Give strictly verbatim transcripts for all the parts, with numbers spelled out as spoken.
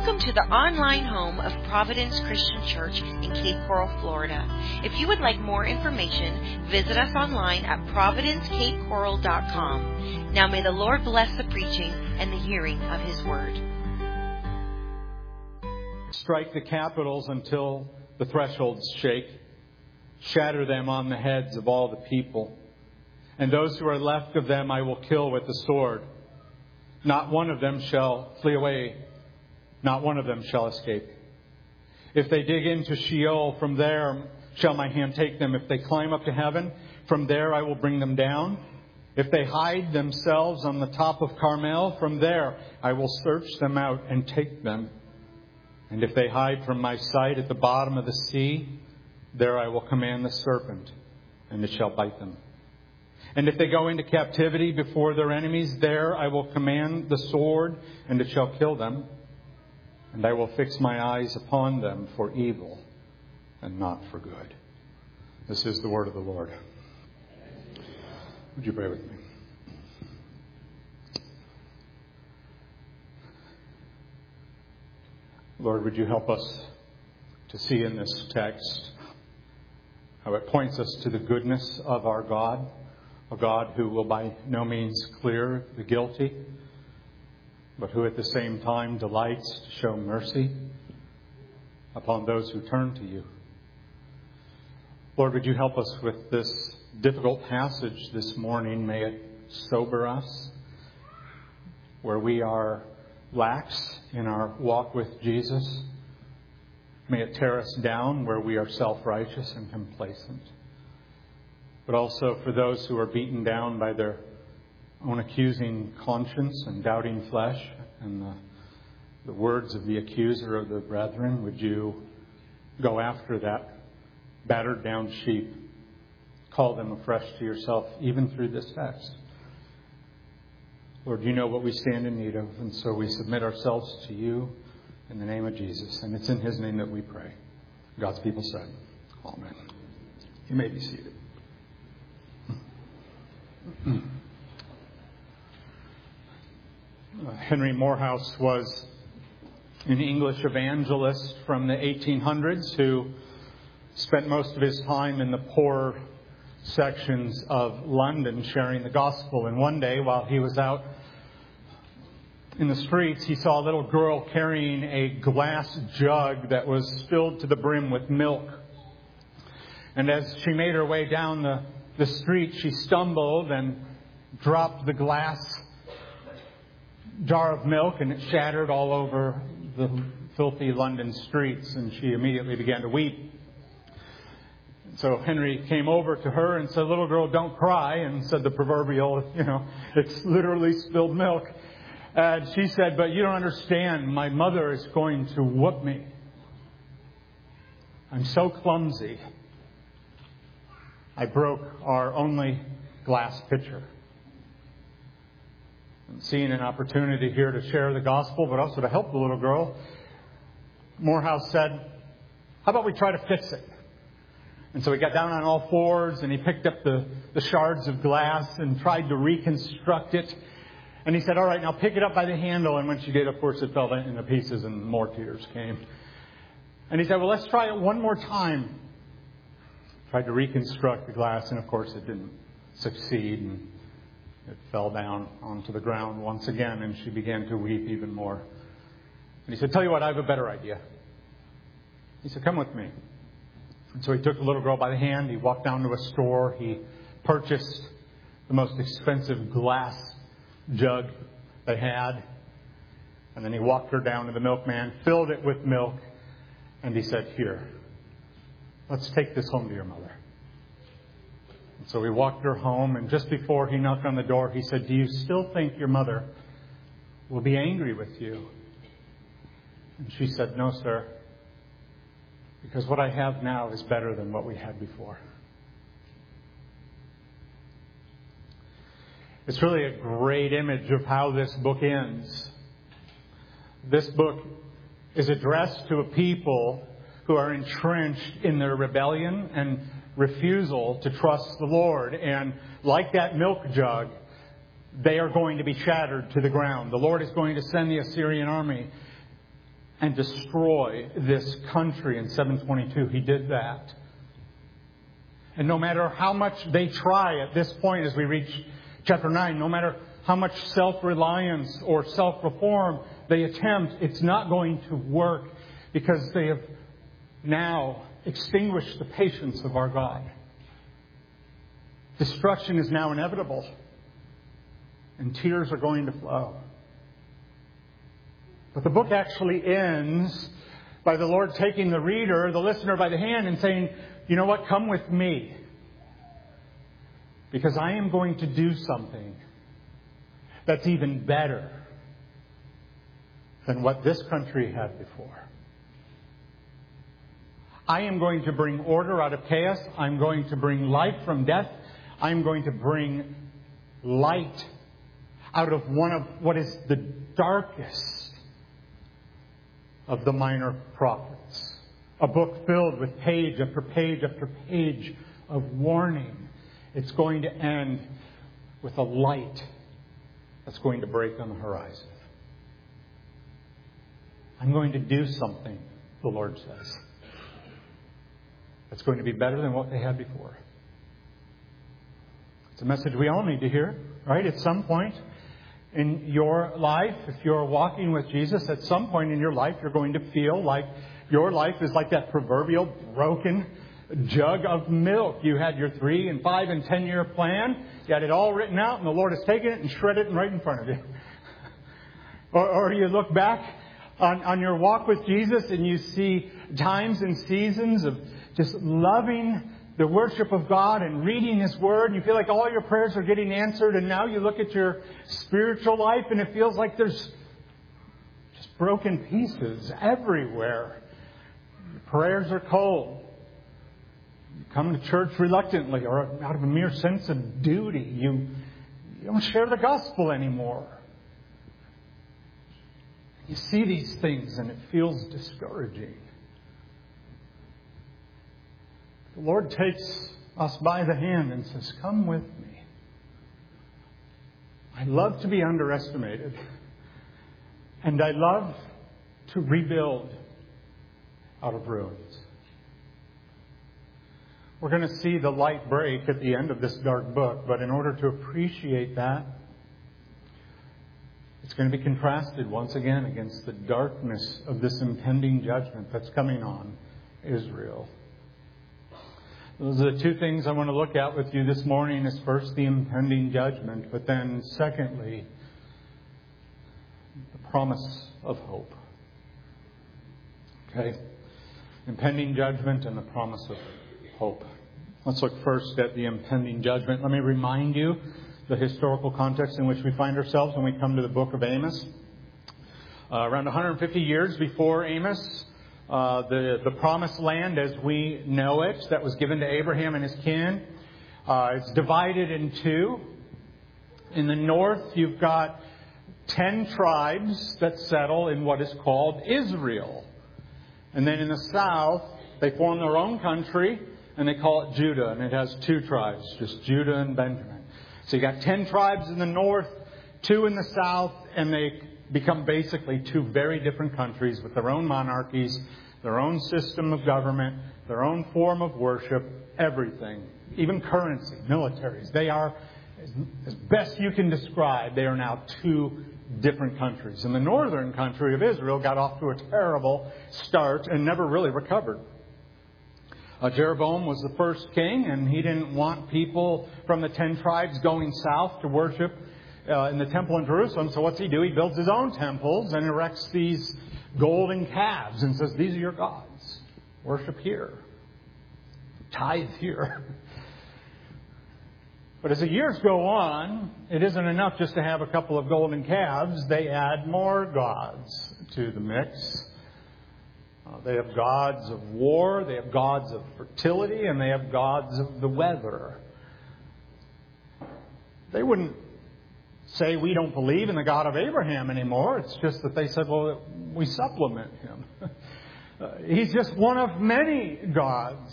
Welcome to the online home of Providence Christian Church in Cape Coral, Florida. If you would like more information, visit us online at providence cape coral dot com. Now may the Lord bless the preaching and the hearing of His Word. Strike the capitals until the thresholds shake. Shatter them on the heads of all the people. And those who are left of them I will kill with the sword. Not one of them shall flee away. Not one of them shall escape. If they dig into Sheol, from there shall my hand take them. If they climb up to heaven, from there I will bring them down. If they hide themselves on the top of Carmel, from there I will search them out and take them. And if they hide from my sight at the bottom of the sea, there I will command the serpent, and it shall bite them. And if they go into captivity before their enemies, there I will command the sword, and it shall kill them. And I will fix my eyes upon them for evil and not for good. This is the word of the Lord. Would you pray with me? Lord, would you help us to see in this text how it points us to the goodness of our God, a God who will by no means clear the guilty, but who at the same time delights to show mercy upon those who turn to you. Lord, would you help us with this difficult passage this morning? May it sober us where we are lax in our walk with Jesus. May it tear us down where we are self-righteous and complacent. But also for those who are beaten down by their own accusing conscience and doubting flesh and the, the words of the accuser of the brethren, would you go after that battered down sheep, call them afresh to yourself, even through this text. Lord, you know what we stand in need of, and so we submit ourselves to you in the name of Jesus, and it's in His name that we pray. God's people said, Amen. You may be seated. Henry Morehouse was an English evangelist from the eighteen hundreds who spent most of his time in the poorer sections of London sharing the gospel. And one day, while he was out in the streets, he saw a little girl carrying a glass jug that was filled to the brim with milk. And as she made her way down the, the street, she stumbled and dropped the glass jar of milk, and it shattered all over the filthy London streets, and she immediately began to weep. So Henry came over to her and said, "Little girl, don't cry," and said the proverbial, you know, it's literally spilled milk. And she said, "But you don't understand, my mother is going to whoop me. I'm so clumsy. I broke our only glass pitcher." And seeing an opportunity here to share the gospel, but also to help the little girl, Morehouse said, "How about we try to fix it?" And so he got down on all fours and he picked up the, the shards of glass and tried to reconstruct it. And he said, "All right, now pick it up by the handle." And when she did, of course, it fell into pieces and more tears came. And he said, "Well, let's try it one more time." Tried to reconstruct the glass, and of course it didn't succeed. And it fell down onto the ground once again, and she began to weep even more. And he said, "Tell you what, I have a better idea." He said, "Come with me." And so he took the little girl by the hand. He walked down to a store. He purchased the most expensive glass jug they had. And then he walked her down to the milkman, filled it with milk, and he said, "Here, let's take this home to your mother." And so he walked her home, and just before he knocked on the door, he said, "Do you still think your mother will be angry with you?" And she said, "No, sir, because what I have now is better than what we had before." It's really a great image of how this book ends. This book is addressed to a people who are entrenched in their rebellion and refusal to trust the Lord. And like that milk jug, they are going to be shattered to the ground. The Lord is going to send the Assyrian army and destroy this country in seven twenty-two. He did that. And no matter how much they try at this point as we reach chapter nine, no matter how much self-reliance or self-reform they attempt, it's not going to work because they have now extinguished the patience of our God. Destruction is now inevitable, and tears are going to flow. But the book actually ends by the Lord taking the reader, the listener, by the hand and saying, you know what, come with me. Because I am going to do something that's even better than what this country had before. I am going to bring order out of chaos. I'm going to bring life from death. I'm going to bring light out of one of what is the darkest of the minor prophets. A book filled with page after page after page of warning. It's going to end with a light that's going to break on the horizon. I'm going to do something, the Lord says, that's going to be better than what they had before. It's a message we all need to hear, right? At some point in your life, if you're walking with Jesus, at some point in your life, you're going to feel like your life is like that proverbial broken jug of milk. You had your three and five and ten year plan. You had it all written out, and the Lord has taken it and shredded it right in front of you. or, or you look back on, on your walk with Jesus and you see times and seasons of just loving the worship of God and reading His Word. You feel like all your prayers are getting answered, and now you look at your spiritual life and it feels like there's just broken pieces everywhere. Your prayers are cold. You come to church reluctantly or out of a mere sense of duty. You, you don't share the gospel anymore. You see these things and it feels discouraging. The Lord takes us by the hand and says, come with me. I love to be underestimated. And I love to rebuild out of ruins. We're going to see the light break at the end of this dark book, but in order to appreciate that, it's going to be contrasted once again against the darkness of this impending judgment that's coming on Israel. Those are the two things I want to look at with you this morning. Is first the impending judgment, but then secondly, the promise of hope. Okay? Impending judgment and the promise of hope. Let's look first at the impending judgment. Let me remind you the historical context in which we find ourselves when we come to the book of Amos. Uh, around one hundred fifty years before Amos, Uh, the, the promised land as we know it, that was given to Abraham and his kin, uh, it's divided in two. In the north, you've got ten tribes that settle in what is called Israel. And then in the south, they form their own country, and they call it Judah. And it has two tribes, just Judah and Benjamin. So you got ten tribes in the north, two in the south, and they become basically two very different countries with their own monarchies, their own system of government, their own form of worship, everything, even currency, militaries. They are, as best you can describe, they are now two different countries. And the northern country of Israel got off to a terrible start and never really recovered. Uh, Jeroboam was the first king, and he didn't want people from the ten tribes going south to worship Uh, in the temple in Jerusalem. So what's he do? He builds his own temples and erects these golden calves and says, these are your gods. Worship here. Tithe here. But as the years go on, it isn't enough just to have a couple of golden calves. They add more gods to the mix. Uh, they have gods of war, they have gods of fertility, and they have gods of the weather. They wouldn't say we don't believe in the God of Abraham anymore. It's just that they said, well, we supplement him. uh, he's just one of many gods.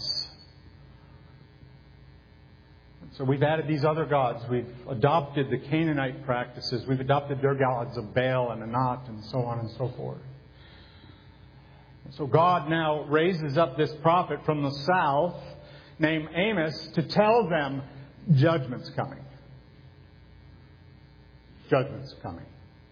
So we've added these other gods. We've adopted the Canaanite practices. We've adopted their gods of Baal and Anat and so on and so forth. So God now raises up this prophet from the south named Amos to tell them judgment's coming. Judgment's coming.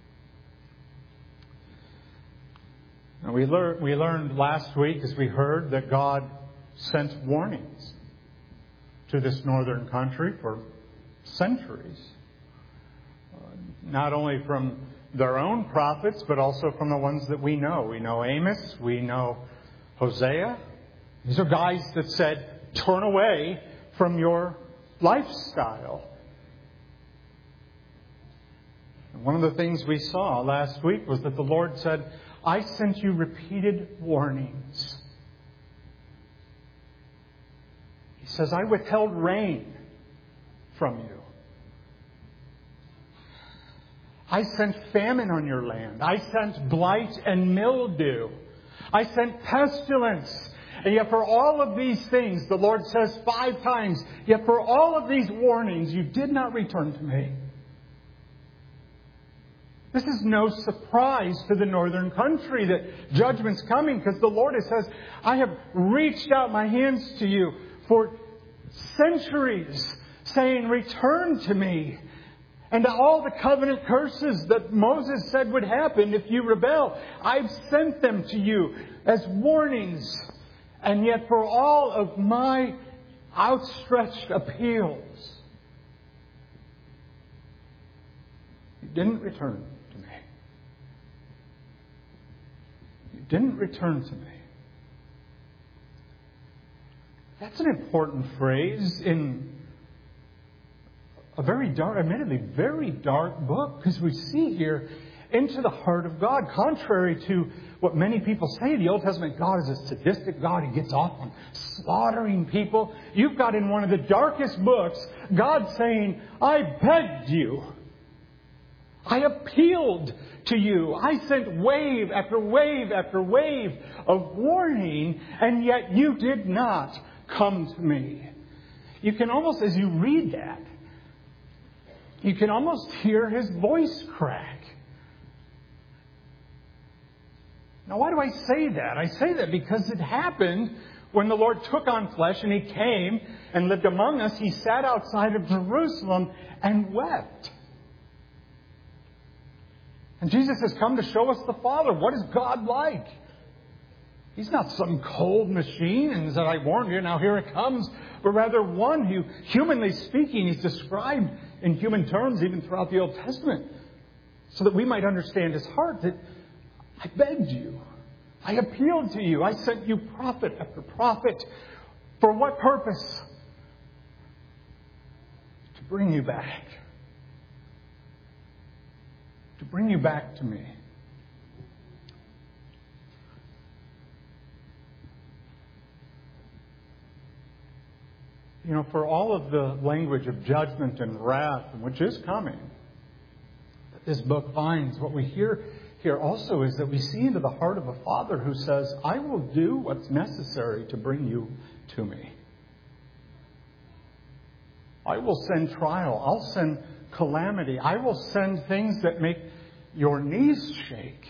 Now we, lear- we learned last week, as we heard, that God sent warnings to this northern country for centuries. Uh, not only from their own prophets, but also from the ones that we know. We know Amos, we know Hosea. These are guys that said, turn away from your lifestyle. And one of the things we saw last week was that the Lord said, I sent you repeated warnings. He says, I withheld rain from you. I sent famine on your land. I sent blight and mildew. I sent pestilence. And yet for all of these things, the Lord says five times, yet for all of these warnings, you did not return to me. This is no surprise to the northern country that judgment's coming, because the Lord says, I have reached out my hands to you for centuries, saying, return to me. And all the covenant curses that Moses said would happen if you rebel, I've sent them to you as warnings. And yet for all of my outstretched appeals, you didn't return to me. You didn't return to me. That's an important phrase in a very dark, admittedly, very dark book, because we see here into the heart of God. Contrary to what many people say, the Old Testament God is a sadistic God. He gets off on slaughtering people. You've got in one of the darkest books, God saying, I begged you. I appealed to you. I sent wave after wave after wave of warning, and yet you did not come to me. You can almost, as you read that, you can almost hear his voice crack. Now, why do I say that? I say that because it happened when the Lord took on flesh and He came and lived among us. He sat outside of Jerusalem and wept. And Jesus has come to show us the Father. What is God like? He's not some cold machine and said, I warned you, now here it comes. But rather one who, humanly speaking, is described in human terms even throughout the Old Testament. So that we might understand His heart, that I begged you. I appealed to you. I sent you prophet after prophet. For what purpose? To bring you back. To bring you back to me. You know, for all of the language of judgment and wrath, which is coming, that this book finds, what we hear here also is that we see into the heart of a Father who says, I will do what's necessary to bring you to me. I will send trial. I'll send calamity. I will send things that make your knees shake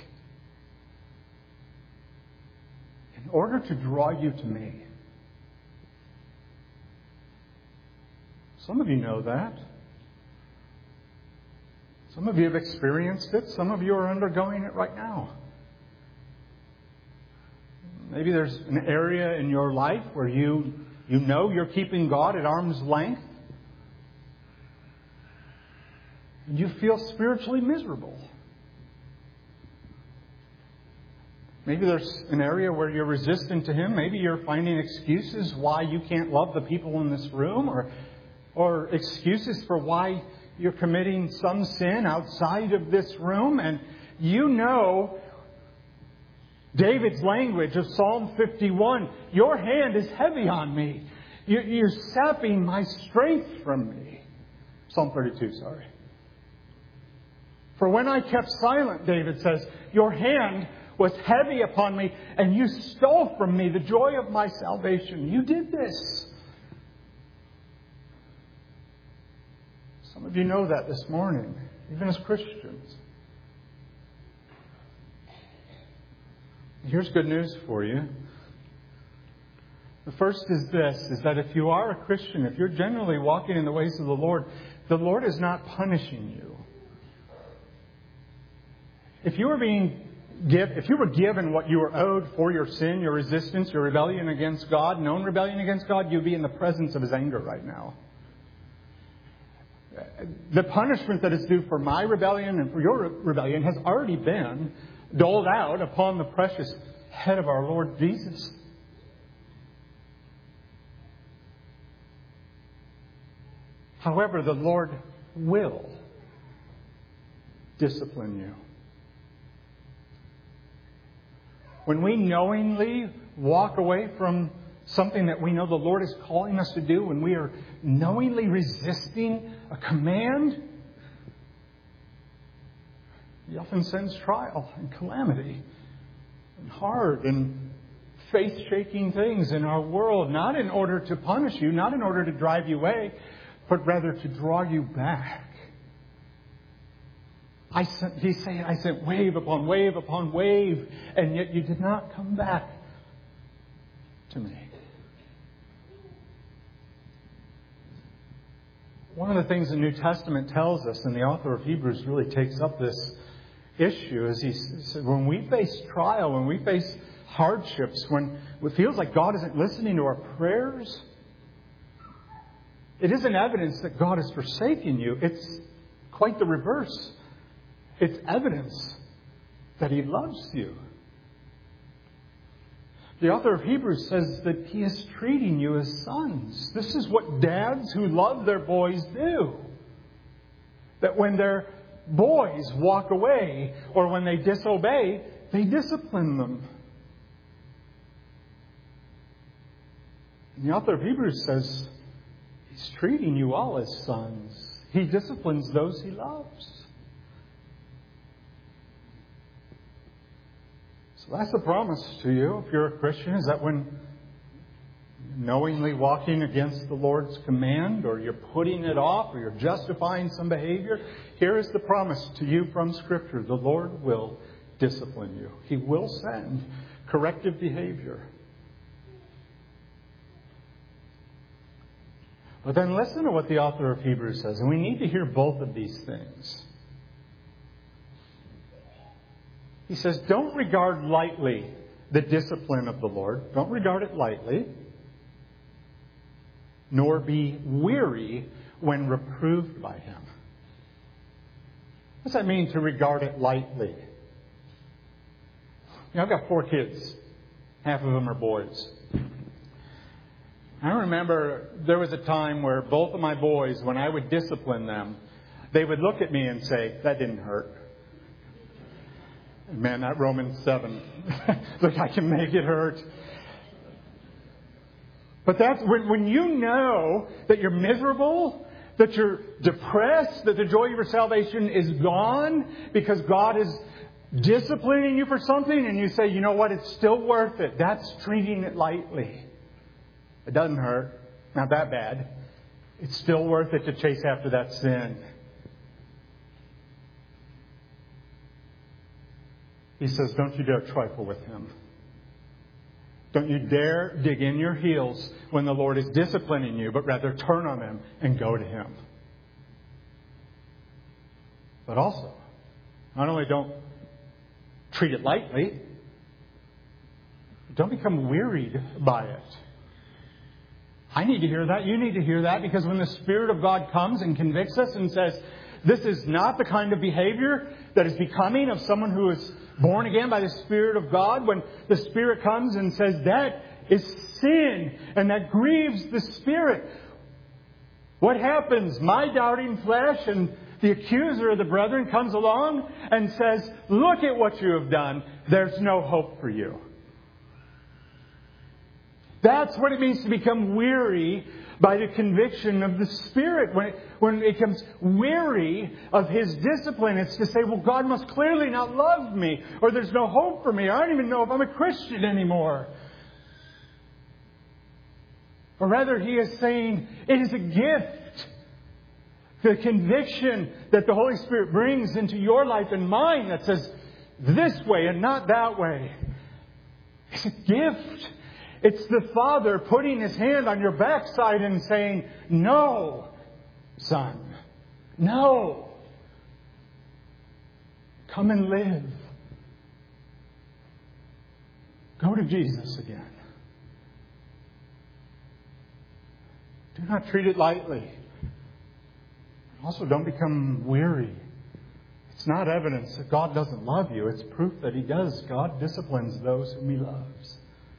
in order to draw you to me. Some of you know that. Some of you have experienced it. Some of you are undergoing it right now. Maybe there's an area in your life where you, you know you're keeping God at arm's length. And you feel spiritually miserable. Maybe there's an area where you're resistant to Him. Maybe you're finding excuses why you can't love the people in this room, or or excuses for why you're committing some sin outside of this room. And you know David's language of Psalm fifty-one. Your hand is heavy on me. You're sapping my strength from me. Psalm thirty-two, sorry. For when I kept silent, David says, your hand was heavy upon me, and you stole from me the joy of my salvation. You did this. Some of you know that this morning, even as Christians. Here's good news for you. The first is this, is that if you are a Christian, if you're generally walking in the ways of the Lord, the Lord is not punishing you. If you were being give, if you were given what you were owed for your sin, your resistance, your rebellion against God, known rebellion against God, you'd be in the presence of His anger right now. The punishment that is due for my rebellion and for your rebellion has already been doled out upon the precious head of our Lord Jesus. However, the Lord will discipline you. When we knowingly walk away from something that we know the Lord is calling us to do, when we are knowingly resisting a command, He often sends trial and calamity and hard and faith-shaking things in our world, not in order to punish you, not in order to drive you away, but rather to draw you back. I sent, He's saying, I sent wave upon wave upon wave, and yet you did not come back to me. One of the things the New Testament tells us, and the author of Hebrews really takes up this issue, is he said, when we face trial, when we face hardships, when it feels like God isn't listening to our prayers, it isn't evidence that God has forsaken you. It's quite the reverse. It's evidence that He loves you. The author of Hebrews says that He is treating you as sons. This is what dads who love their boys do. That when their boys walk away or when they disobey, they discipline them. And the author of Hebrews says He's treating you all as sons. He disciplines those He loves. So that's the promise to you, if you're a Christian, is that when knowingly walking against the Lord's command, or you're putting it off, or you're justifying some behavior, here is the promise to you from Scripture. The Lord will discipline you. He will send corrective behavior. But then listen to what the author of Hebrews says, and we need to hear both of these things. He says, don't regard lightly the discipline of the Lord. Don't regard it lightly. Nor be weary when reproved by Him. What does that mean, to regard it lightly? You know, I've got four kids. Half of them are boys. I remember there was a time where both of my boys, when I would discipline them, they would look at me and say, that didn't hurt. Man, that Romans seven. Look, I can make it hurt. But that's when, when you know that you're miserable, that you're depressed, that the joy of your salvation is gone because God is disciplining you for something, and you say, you know what, it's still worth it. That's treating it lightly. It doesn't hurt. Not that bad. It's still worth it to chase after that sin. He says, don't you dare trifle with Him. Don't you dare dig in your heels when the Lord is disciplining you, but rather turn on Him and go to Him. But also, not only don't treat it lightly, don't become wearied by it. I need to hear that. You need to hear that, because when the Spirit of God comes and convicts us and says, this is not the kind of behavior that is becoming of someone who is born again by the Spirit of God, when the Spirit comes and says that is sin and that grieves the Spirit, what happens? My doubting flesh and the accuser of the brethren comes along and says, look at what you have done. There's no hope for you. That's what it means to become weary by the conviction of the Spirit. When it, when it becomes weary of His discipline, it's to say, well, God must clearly not love me, or there's no hope for me, or I don't even know if I'm a Christian anymore. Or rather, He is saying, it is a gift. The conviction that the Holy Spirit brings into your life and mine that says, this way and not that way. It's a gift. It's the Father putting His hand on your backside and saying, no, son, no. Come and live. Go to Jesus again. Do not treat it lightly. Also, don't become weary. It's not evidence that God doesn't love you. It's proof that He does. God disciplines those whom He loves.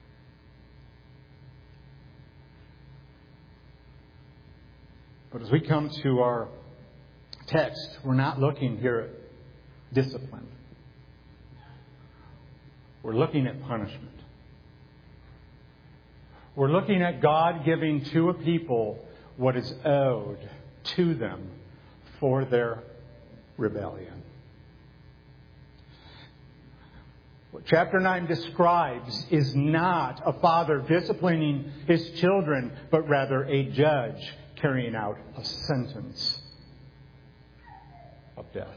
But as we come to our text, we're not looking here at discipline. We're looking at punishment. We're looking at God giving to a people what is owed to them for their rebellion. What chapter nine describes is not a father disciplining his children, but rather a judge carrying out a sentence of death.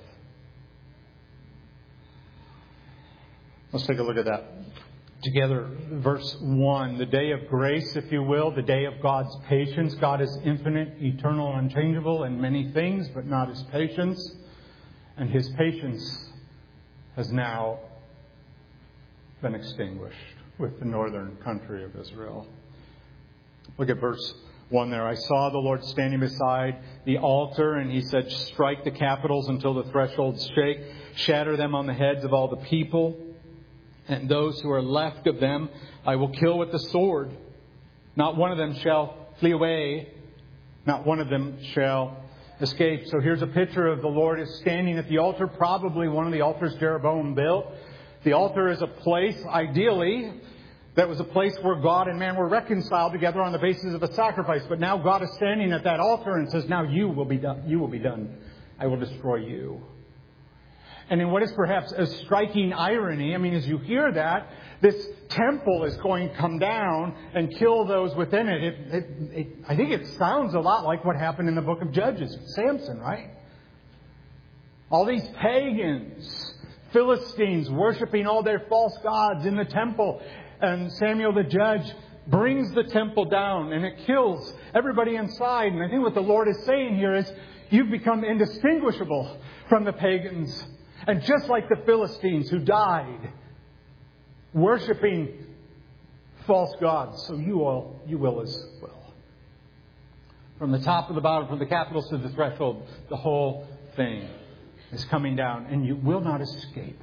Let's take a look at that together. Verse one, the day of grace, if you will, the day of God's patience. God is infinite, eternal, unchangeable in many things, but not His patience. And His patience has now been extinguished with the northern country of Israel. Look at verse one there. I saw the Lord standing beside the altar, and He said, strike the capitals until the thresholds shake, shatter them on the heads of all the people. And those who are left of them I will kill with the sword. Not one of them shall flee away. Not one of them shall escape. So here's a picture of the Lord is standing at the altar, probably one of the altars Jeroboam built. The altar is a place, ideally, that was a place where God and man were reconciled together on the basis of a sacrifice. But now God is standing at that altar and says, now you will be done. You will be done. I will destroy you. And in what is perhaps a striking irony, I mean, as you hear that, this temple is going to come down and kill those within it. It, it, it. I think it sounds a lot like what happened in the book of Judges with Samson, right? All these pagans, Philistines, worshiping all their false gods in the temple. And Samuel the judge brings the temple down and it kills everybody inside. And I think what the Lord is saying here is, you've become indistinguishable from the pagans. And just like the Philistines who died worshiping false gods, so you all, you will as well. From the top to the bottom, from the capitals to the threshold, the whole thing is coming down, and you will not escape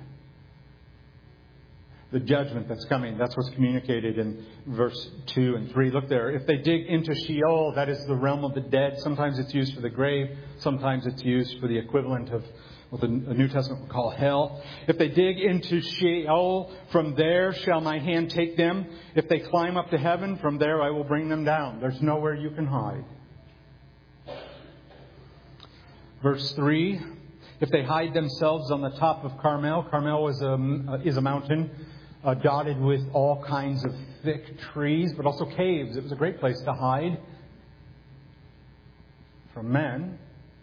the judgment that's coming. That's what's communicated in verse two and three. Look there. If they dig into Sheol, that is the realm of the dead. Sometimes it's used for the grave. Sometimes it's used for the equivalent of what the New Testament would call hell. If they dig into Sheol, from there shall my hand take them. If they climb up to heaven, from there I will bring them down. There's nowhere you can hide. Verse three. If they hide themselves on the top of Carmel. Carmel is a, is a mountain uh, dotted with all kinds of thick trees, but also caves. It was a great place to hide from men.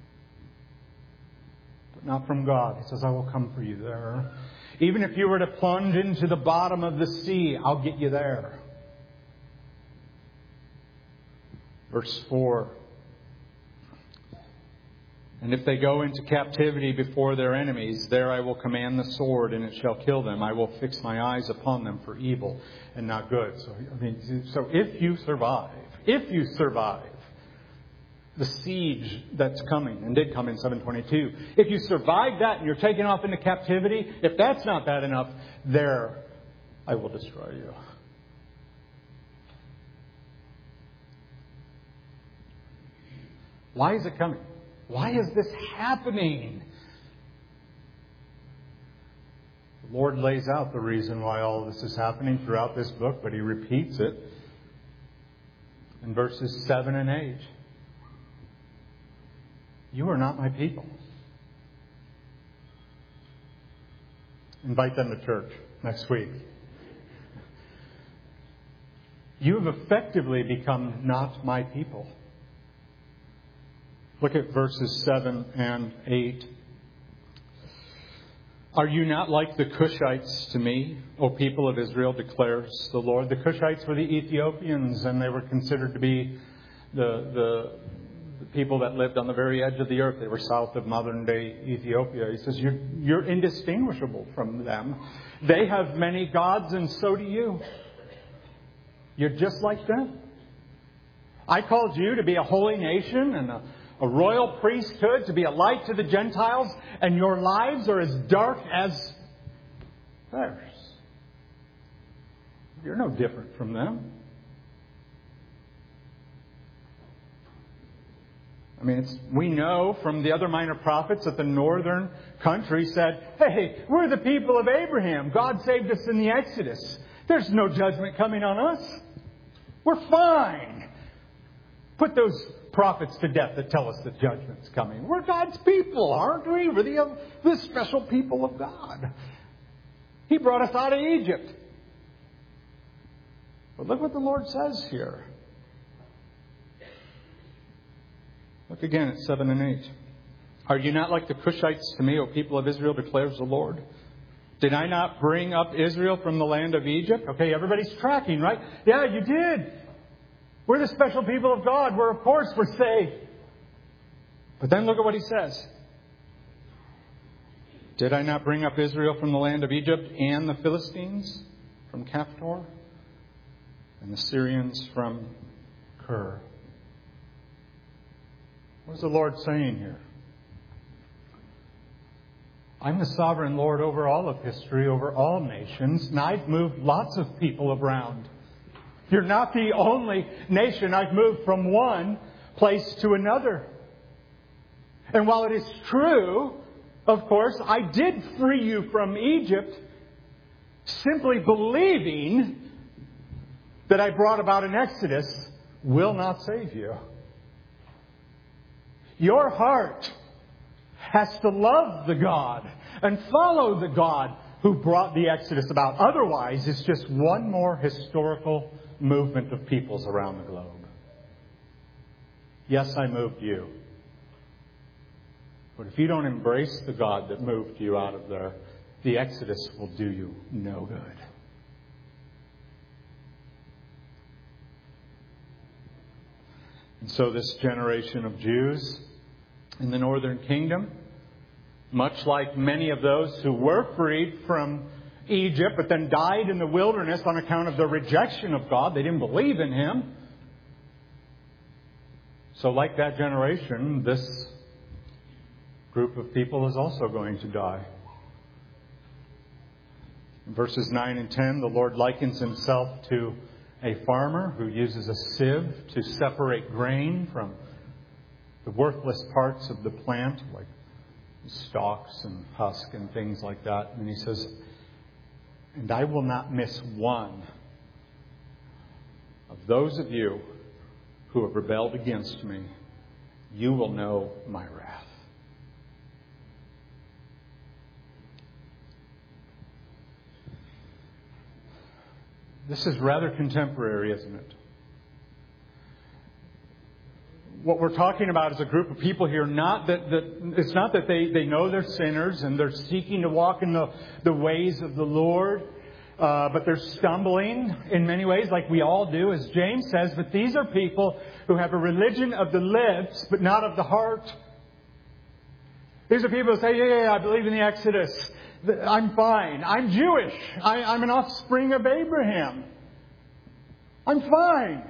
Not from God. He says, I will come for you there. Even if you were to plunge into the bottom of the sea, I'll get you there. Verse four. And if they go into captivity before their enemies, there I will command the sword, and it shall kill them. I will fix my eyes upon them for evil and not good. So, I mean, so if you survive, if you survive the siege that's coming, and did come in seven twenty-two. If you survive that and you're taken off into captivity, if that's not bad enough, there I will destroy you. Why is it coming? Why is this happening? The Lord lays out the reason why all this is happening throughout this book, but He repeats it in verses seven and eight. You are not my people. Invite them to church next week. You have effectively become not my people. Look at verses seven and eight. Are you not like the Cushites to me, O people of Israel, declares the Lord? The Cushites were the Ethiopians, and they were considered to be the, the, the people that lived on the very edge of the earth. They were south of modern-day Ethiopia. He says, you're, you're indistinguishable from them. They have many gods, and so do you. You're just like them. I called you to be a holy nation and a A royal priesthood, to be a light to the Gentiles, and your lives are as dark as theirs. You're no different from them. I mean, it's, we know from the other minor prophets that the northern country said, hey, we're the people of Abraham. God saved us in the Exodus. There's no judgment coming on us. We're fine. Put those prophets to death that tell us the judgment's coming. We're God's people, aren't we? We're the, the special people of God. He brought us out of Egypt. But look what the Lord says here. Look again at seven and eight. Are you not like the Cushites to me, O people of Israel, declares the Lord? Did I not bring up Israel from the land of Egypt? Okay, everybody's tracking, right? Yeah, you did. We're the special people of God. We're, of course, we're saved. But then look at what he says. Did I not bring up Israel from the land of Egypt and the Philistines from Caphtor and the Syrians from Kir? What is the Lord saying here? I'm the sovereign Lord over all of history, over all nations, and I've moved lots of people around. You're not the only nation. I've moved from one place to another. And while it is true, of course, I did free you from Egypt, simply believing that I brought about an exodus will not save you. Your heart has to love the God and follow the God who brought the exodus about. Otherwise, it's just one more historical movement of peoples around the globe. Yes, I moved you. But if you don't embrace the God that moved you out of there, the exodus will do you no good. And so this generation of Jews in the northern kingdom, much like many of those who were freed from Egypt, but then died in the wilderness on account of their rejection of God. They didn't believe in Him. So like that generation, this group of people is also going to die. In verses nine and ten, the Lord likens Himself to a farmer who uses a sieve to separate grain from the worthless parts of the plant, like stalks and husk and things like that. And He says, and I will not miss one of those of you who have rebelled against me. You will know my wrath. This is rather contemporary, isn't it? What we're talking about is a group of people here, not that, that it's not that they, they know they're sinners and they're seeking to walk in the, the ways of the Lord, uh, but they're stumbling in many ways like we all do, as James says, but these are people who have a religion of the lips, but not of the heart. These are people who say, yeah, yeah, yeah I believe in the Exodus. I'm fine. I'm Jewish. I, I'm an offspring of Abraham. I'm fine.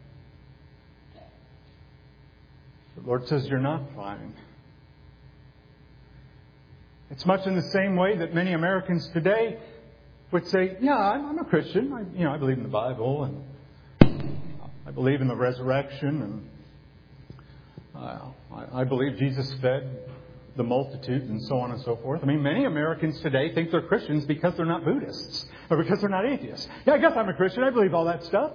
The Lord says you're not fine. It's much in the same way that many Americans today would say, yeah, I'm, I'm a Christian. I, you know, I believe in the Bible and I believe in the resurrection and uh, I, I believe Jesus fed the multitude and so on and so forth. I mean, many Americans today think they're Christians because they're not Buddhists or because they're not atheists. Yeah, I guess I'm a Christian. I believe all that stuff.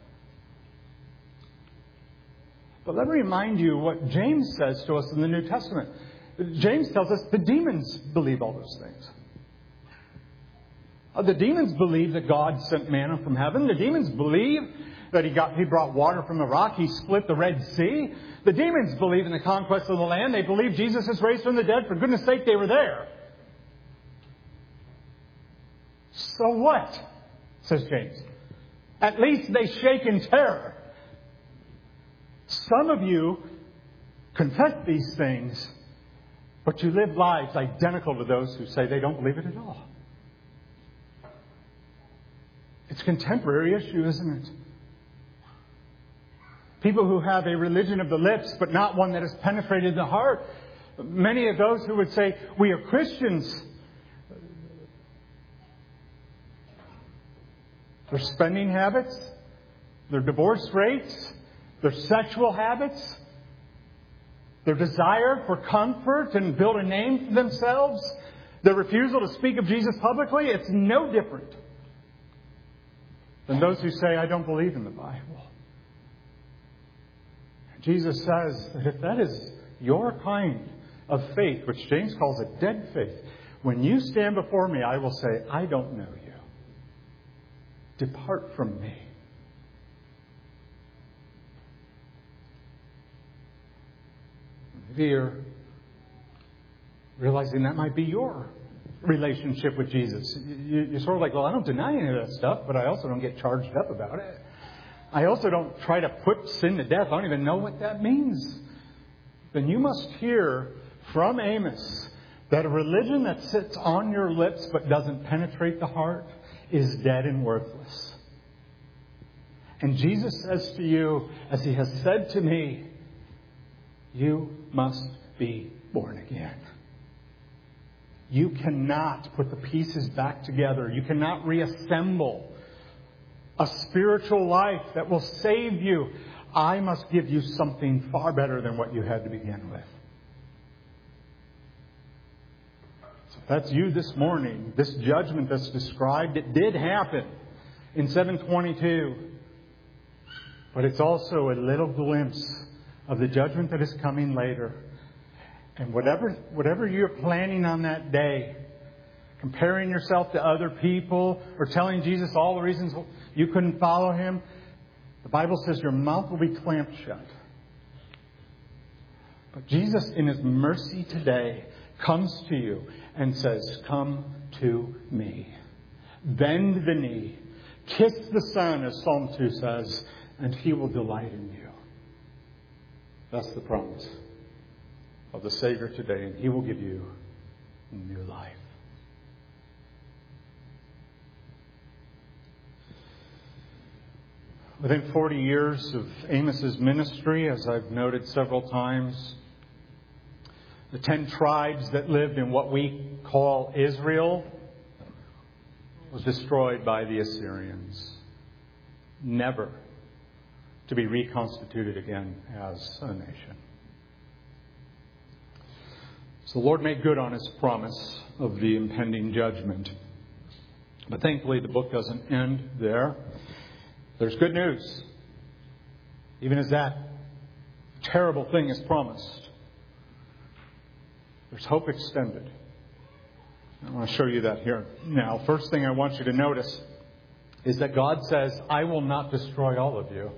But let me remind you what James says to us in the New Testament. James tells us the demons believe all those things. The demons believe that God sent manna from heaven. The demons believe that he got he brought water from the rock. He split the Red Sea. The demons believe in the conquest of the land. They believe Jesus is raised from the dead. For goodness sake, they were there. So what? Says James. At least they shake in terror. Some of you confess these things, but you live lives identical to those who say they don't believe it at all. It's a contemporary issue, isn't it? People who have a religion of the lips, but not one that has penetrated the heart. Many of those who would say, we are Christians. Their spending habits, their divorce rates, their sexual habits, their desire for comfort and build a name for themselves, their refusal to speak of Jesus publicly, it's no different than those who say, I don't believe in the Bible. Jesus says that if that is your kind of faith, which James calls a dead faith, when you stand before me, I will say, I don't know you. Depart from me. Maybe you're realizing that might be your relationship with Jesus. You're sort of like, well, I don't deny any of that stuff, but I also don't get charged up about it. I also don't try to put sin to death. I don't even know what that means. Then you must hear from Amos that a religion that sits on your lips but doesn't penetrate the heart is dead and worthless. And Jesus says to you, as He has said to me, you must be born again. You cannot put the pieces back together. You cannot reassemble a spiritual life that will save you. I must give you something far better than what you had to begin with. So if that's you this morning, this judgment that's described, it did happen in seven twenty-two. But it's also a little glimpse of the judgment that is coming later. And whatever, whatever you're planning on that day, comparing yourself to other people or telling Jesus all the reasons you couldn't follow Him, the Bible says your mouth will be clamped shut. But Jesus, in His mercy today, comes to you and says, come to me. Bend the knee. Kiss the Son, as Psalm two says, and He will delight in you. That's the promise of the Savior today, and He will give you new life. Within forty years of Amos's ministry, as I've noted several times, the ten tribes that lived in what we call Israel was destroyed by the Assyrians, never to be reconstituted again as a nation. So the Lord made good on His promise of the impending judgment. But thankfully the book doesn't end there. There's good news. Even as that terrible thing is promised, there's hope extended. I want to show you that here now. First thing I want you to notice is that God says, I will not destroy all of you.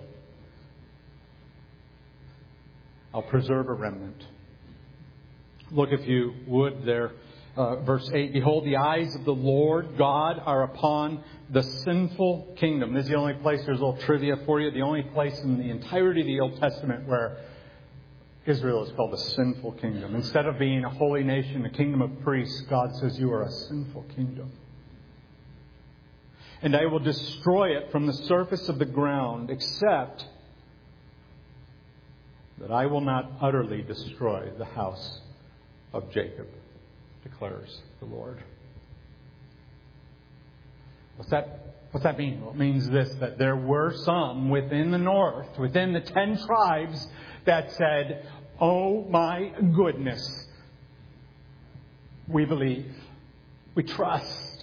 I'll preserve a remnant. Look, if you would, there, uh, verse eight. Behold, the eyes of the Lord God are upon the sinful kingdom. This is the only place, there's a little trivia for you, the only place in the entirety of the Old Testament where Israel is called a sinful kingdom. Instead of being a holy nation, a kingdom of priests, God says you are a sinful kingdom. And I will destroy it from the surface of the ground, except that I will not utterly destroy the house of Jacob, declares the Lord. What's that, what's that mean? Well, it means this, that there were some within the north, within the ten tribes, that said, oh my goodness, we believe, we trust.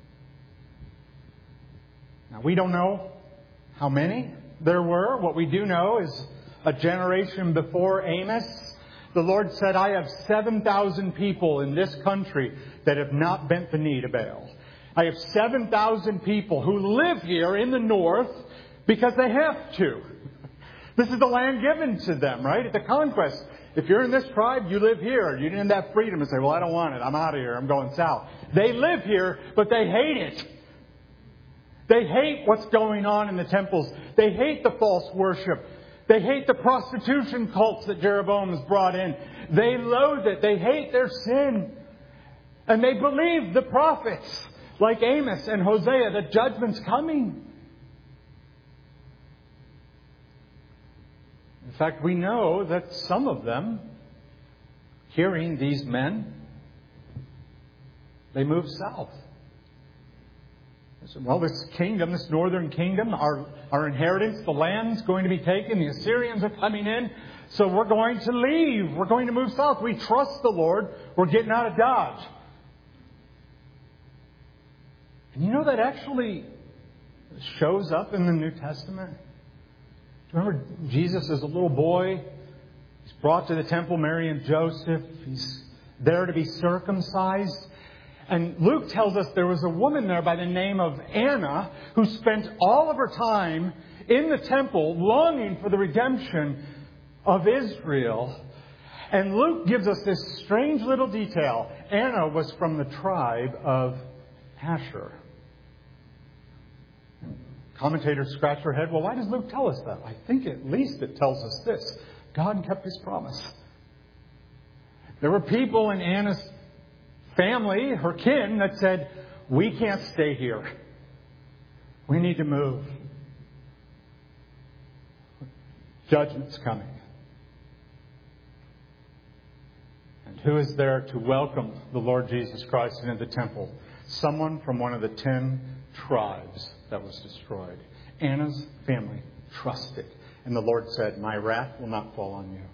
Now, we don't know how many there were. What we do know is a generation before Amos, the Lord said, I have seven thousand people in this country that have not bent the knee to Baal. I have seven thousand people who live here in the north because they have to. This is the land given to them, right? At the conquest. If you're in this tribe, you live here. You didn't have freedom to say, well, I don't want it. I'm out of here. I'm going south. They live here, but they hate it. They hate what's going on in the temples. They hate the false worship. They hate the prostitution cults that Jeroboam has brought in. They loathe it. They hate their sin. And they believe the prophets like Amos and Hosea that judgment's coming. In fact, we know that some of them, hearing these men, they moved south. They said, well, this kingdom, this northern kingdom, our, our inheritance, the land's going to be taken. The Assyrians are coming in. So we're going to leave. We're going to move south. We trust the Lord. We're getting out of Dodge. And you know that actually shows up in the New Testament? Remember Jesus as a little boy? He's brought to the temple, Mary and Joseph. He's there to be circumcised. And Luke tells us there was a woman there by the name of Anna who spent all of her time in the temple longing for the redemption of Israel. And Luke gives us this strange little detail. Anna was from the tribe of Asher. Commentators scratch their head. Well, why does Luke tell us that? I think at least it tells us this. God kept His promise. There were people in Anna's family, her kin, that said, we can't stay here. We need to move. Judgment's coming. And who is there to welcome the Lord Jesus Christ into the temple? Someone from one of the ten tribes that was destroyed. Anna's family trusted. And the Lord said, my wrath will not fall on you.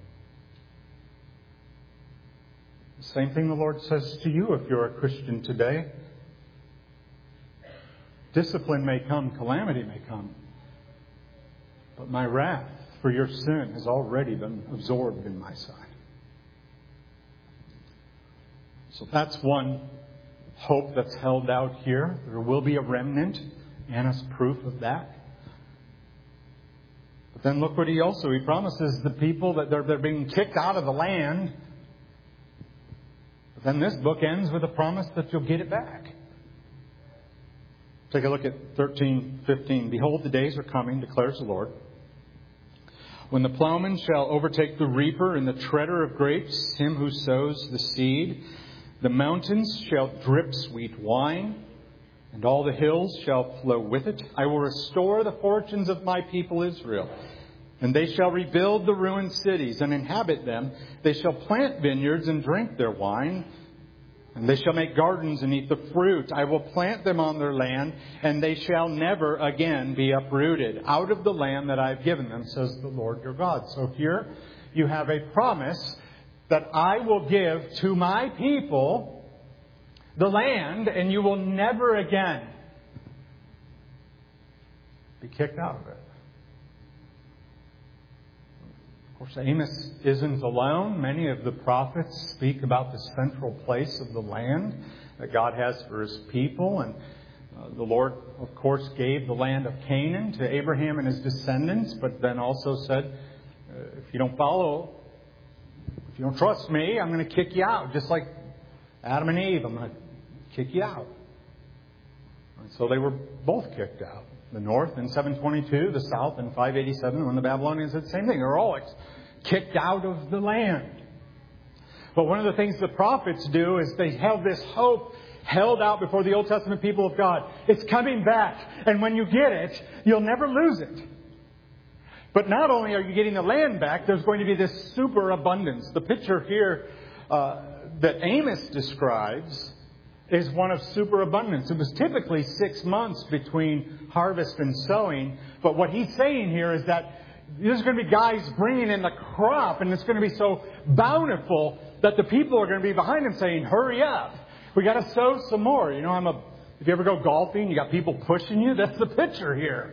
The same thing the Lord says to you if you're a Christian today. Discipline may come, calamity may come. But my wrath for your sin has already been absorbed in my side. So that's one hope that's held out here. There will be a remnant. Anna's proof of that. But then look what he also, he promises the people that they're, they're being kicked out of the land. But then this book ends with a promise that you'll get it back. Take a look at thirteen fifteen. Behold, the days are coming, declares the Lord, when the plowman shall overtake the reaper and the treader of grapes, him who sows the seed. The mountains shall drip sweet wine, and all the hills shall flow with it. I will restore the fortunes of my people Israel, and they shall rebuild the ruined cities and inhabit them. They shall plant vineyards and drink their wine, and they shall make gardens and eat the fruit. I will plant them on their land, and they shall never again be uprooted out of the land that I have given them, says the Lord your God. So here you have a promise that I will give to my people the land, and you will never again be kicked out of it. Of course, Amos isn't alone. Many of the prophets speak about the central place of the land that God has for His people. And uh, the Lord, of course, gave the land of Canaan to Abraham and his descendants, but then also said, uh, if you don't follow, if you don't trust me, I'm going to kick you out. Just like Adam and Eve, I'm going to kick you out. And so they were both kicked out. The north in seven twenty-two, the south in five eighty-seven, when the Babylonians did the same thing. They were all kicked out of the land. But one of the things the prophets do is they have this hope held out before the Old Testament people of God. It's coming back. And when you get it, you'll never lose it. But not only are you getting the land back, there's going to be this superabundance. The picture here uh, that Amos describes is one of superabundance. It was typically six months between harvest and sowing. But what he's saying here is that there's going to be guys bringing in the crop, and it's going to be so bountiful that the people are going to be behind him saying, hurry up. We got to sow some more. You know, I'm a, if you ever go golfing, you got people pushing you. That's the picture here.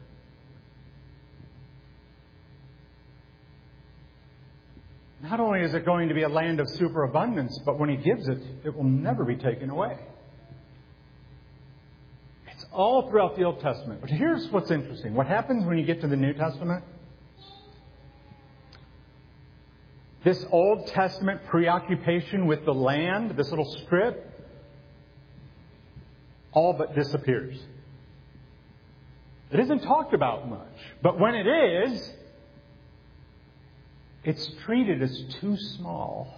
Not only is it going to be a land of superabundance, but when He gives it, it will never be taken away. It's all throughout the Old Testament. But here's what's interesting. What happens when you get to the New Testament? This Old Testament preoccupation with the land, this little strip, all but disappears. It isn't talked about much. But when it is, it's treated as too small.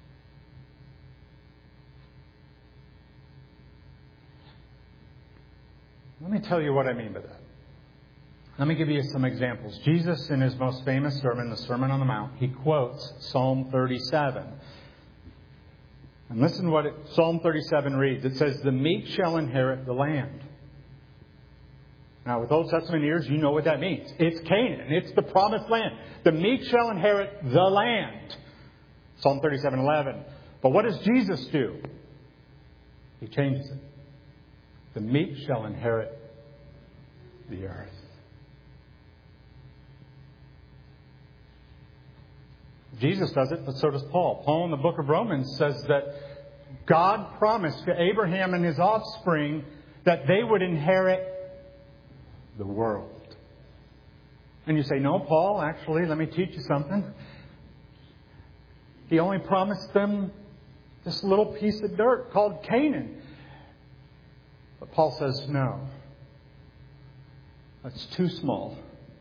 Let me tell you what I mean by that. Let me give you some examples. Jesus, in his most famous sermon, the Sermon on the Mount, he quotes Psalm thirty-seven. And listen to what it, Psalm thirty-seven reads. It says, "The meek shall inherit the land." Now, with Old Testament ears, you know what that means. It's Canaan. It's the promised land. The meek shall inherit the land. Psalm thirty-seven eleven. But what does Jesus do? He changes it. The meek shall inherit the earth. Jesus does it, but so does Paul. Paul in the book of Romans says that God promised to Abraham and his offspring that they would inherit the world. And you say, no, Paul, actually, let me teach you something. He only promised them this little piece of dirt called Canaan. But Paul says, no, that's too small.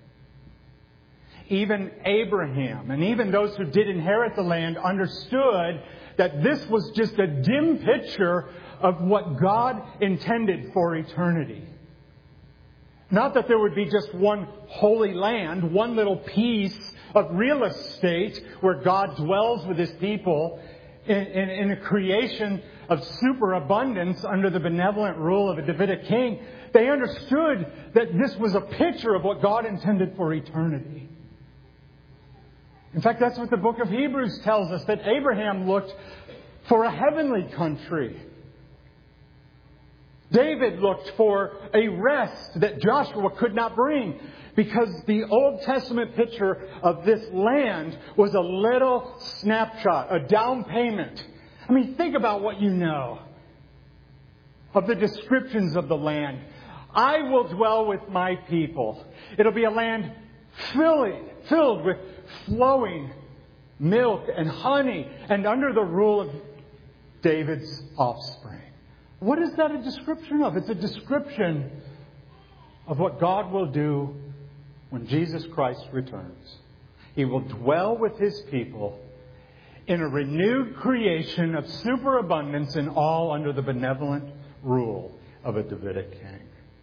Even Abraham and even those who did inherit the land understood that this was just a dim picture of what God intended for eternity. Not that there would be just one holy land, one little piece of real estate where God dwells with His people in, in, in a creation of superabundance under the benevolent rule of a Davidic king. They understood that this was a picture of what God intended for eternity. In fact, that's what the book of Hebrews tells us, that Abraham looked for a heavenly country. David looked for a rest that Joshua could not bring, because the Old Testament picture of this land was a little snapshot, a down payment. I mean, think about what you know of the descriptions of the land. I will dwell with my people. It'll be a land filling, filled with flowing milk and honey, and under the rule of David's offspring. What is that a description of? It's a description of what God will do when Jesus Christ returns. He will dwell with His people in a renewed creation of superabundance, and all under the benevolent rule of a Davidic king.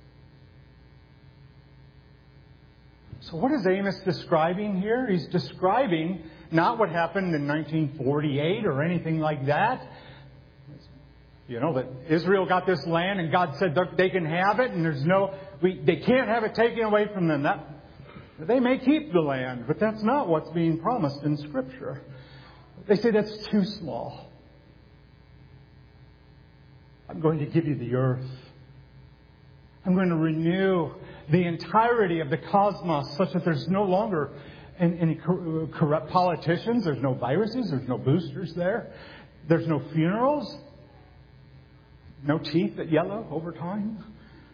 So what is Amos describing here? He's describing not what happened in nineteen forty-eight or anything like that. You know, that Israel got this land and God said they can have it, and there's no, we, they can't have it taken away from them. That, they may keep the land, but that's not what's being promised in Scripture. They say that's too small. I'm going to give you the earth. I'm going to renew the entirety of the cosmos such that there's no longer any corrupt politicians. There's no viruses. There's no boosters there. There's no funerals. No teeth that yellow over time.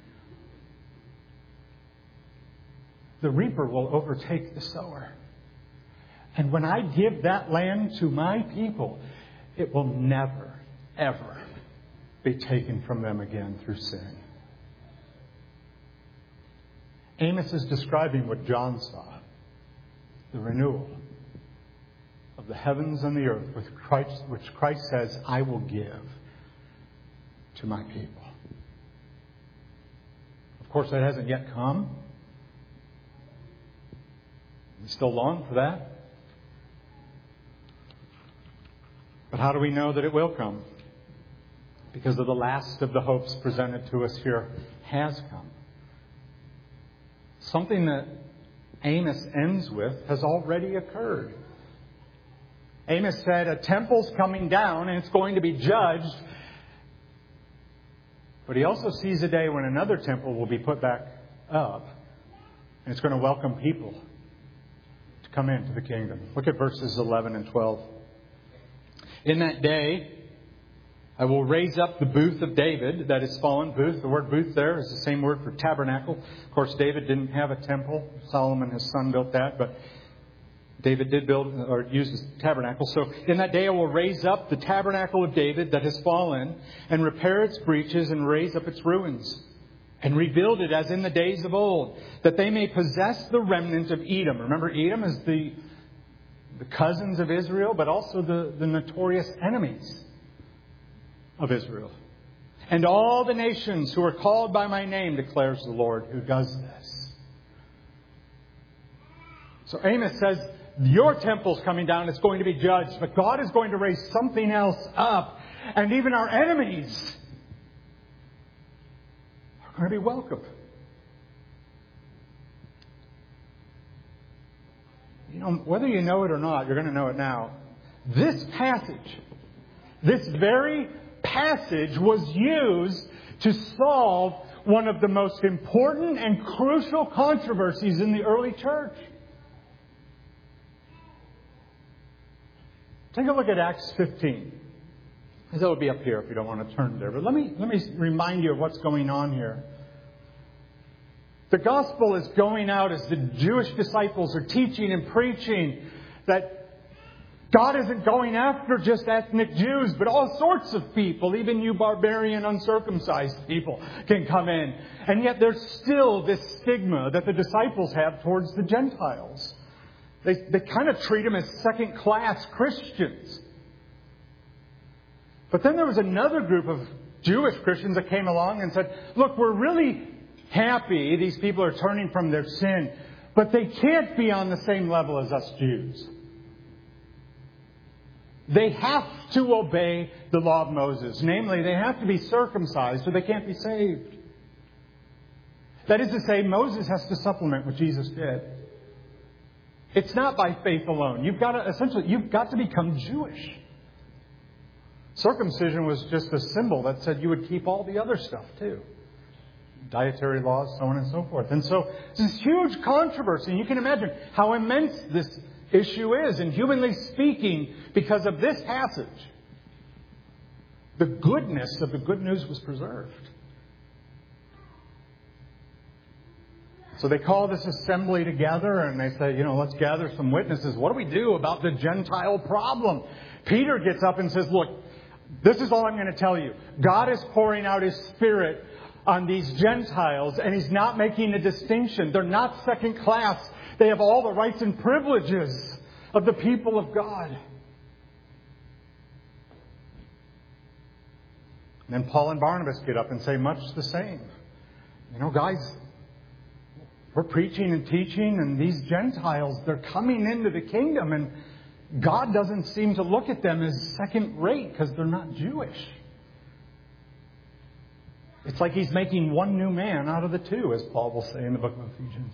The reaper will overtake the sower. And when I give that land to my people, it will never, ever be taken from them again through sin. Amos is describing what John saw. The renewal of the heavens and the earth, which Christ, which Christ says, I will give to my people. Of course, that hasn't yet come. We still long for that. But how do we know that it will come? Because of the last of the hopes presented to us here has come. Something that Amos ends with has already occurred. Amos said a temple's coming down and it's going to be judged. But he also sees a day when another temple will be put back up. And it's going to welcome people to come into the kingdom. Look at verses eleven and twelve. In that day, I will raise up the booth of David that is fallen. Booth, the word booth there is the same word for tabernacle. Of course, David didn't have a temple. Solomon, his son, built that. But David did build or use the tabernacle. So in that day I will raise up the tabernacle of David that has fallen, and repair its breaches and raise up its ruins. and rebuild it as in the days of old, that they may possess the remnant of Edom. Remember, Edom is the, the cousins of Israel, but also the, the notorious enemies of Israel. And all the nations who are called by my name, declares the Lord, who does this. So Amos says, your temple's coming down, it's going to be judged, but God is going to raise something else up. And even our enemies are going to be welcome. You know, whether you know it or not, you're going to know it now. This passage, this very passage was used to solve one of the most important and crucial controversies in the early church. Take a look at Acts fifteen. That would be up here if you don't want to turn there. But let me, let me remind you of what's going on here. The gospel is going out as the Jewish disciples are teaching and preaching that God isn't going after just ethnic Jews, but all sorts of people. Even you barbarian, uncircumcised people can come in. And yet there's still this stigma that the disciples have towards the Gentiles. They, they kind of treat them as second-class Christians. But then there was another group of Jewish Christians that came along and said, look, we're really happy these people are turning from their sin, but they can't be on the same level as us Jews. They have to obey the law of Moses. Namely, they have to be circumcised or they can't be saved. That is to say, Moses has to supplement what Jesus did. It's not by faith alone. You've got to, essentially, you've got to become Jewish. Circumcision was just a symbol that said you would keep all the other stuff too. Dietary laws, so on and so forth. And so, it's this huge controversy. And you can imagine how immense this issue is. And humanly speaking, because of this passage, the goodness of the good news was preserved. So they call this assembly together and they say, you know, let's gather some witnesses. What do we do about the Gentile problem? Peter gets up and says, look, this is all I'm going to tell you. God is pouring out His Spirit on these Gentiles and He's not making a distinction. They're not second class. They have all the rights and privileges of the people of God. And then Paul and Barnabas get up and say much the same. You know, guys, we're preaching and teaching, and these Gentiles, they're coming into the kingdom, and God doesn't seem to look at them as second rate because they're not Jewish. It's like He's making one new man out of the two, as Paul will say in the book of Ephesians.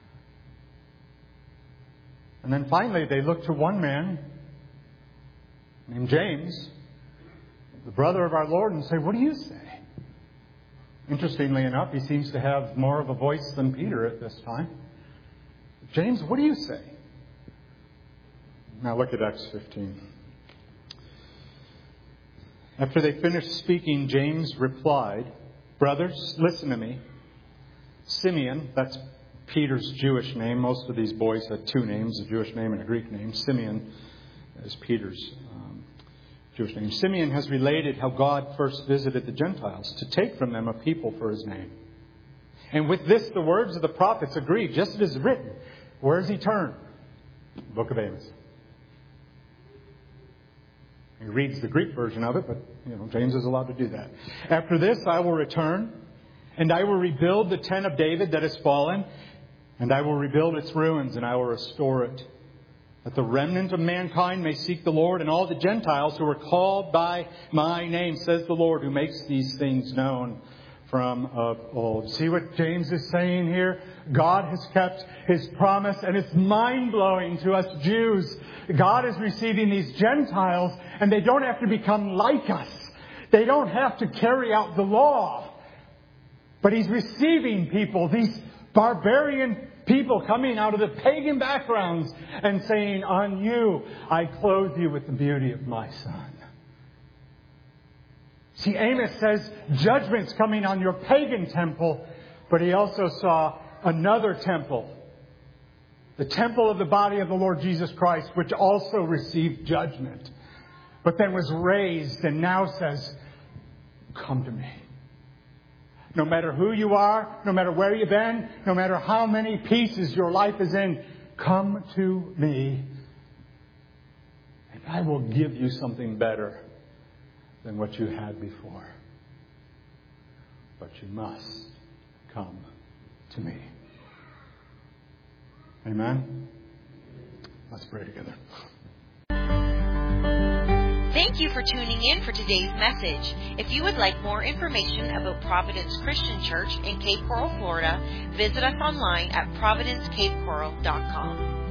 And then finally, they look to one man named James, the brother of our Lord, and say, what do you say? Interestingly enough, he seems to have more of a voice than Peter at this time. James, what do you say? Now look at Acts fifteen. After they finished speaking, James replied, brothers, listen to me. Simeon, that's Peter's Jewish name. Most of these boys had two names, a Jewish name and a Greek name. Simeon is Peter's um, Jewish name. Simeon has related how God first visited the Gentiles to take from them a people for His name. And with this, the words of the prophets agree, just as it is written. Where does He turn? Book of Amos. He reads the Greek version of it, but you know, James is allowed to do that. After this, I will return, and I will rebuild the tent of David that has fallen, and I will rebuild its ruins, and I will restore it, that the remnant of mankind may seek the Lord, and all the Gentiles who are called by my name, says the Lord, who makes these things known from of old. See what James is saying here? God has kept His promise, and it's mind-blowing to us Jews. God is receiving these Gentiles, and they don't have to become like us. They don't have to carry out the law. But He's receiving people, these barbarian people coming out of the pagan backgrounds and saying, on you I clothe you with the beauty of my Son. See, Amos says judgment's coming on your pagan temple, but he also saw another temple, the temple of the body of the Lord Jesus Christ, which also received judgment, but then was raised and now says, come to me. No matter who you are, no matter where you've been, no matter how many pieces your life is in, come to me and I will give you something better than what you had before. But you must come to me. Amen? Let's pray together. Thank you for tuning in for today's message. If you would like more information about Providence Christian Church in Cape Coral, Florida, visit us online at providence cape coral dot com.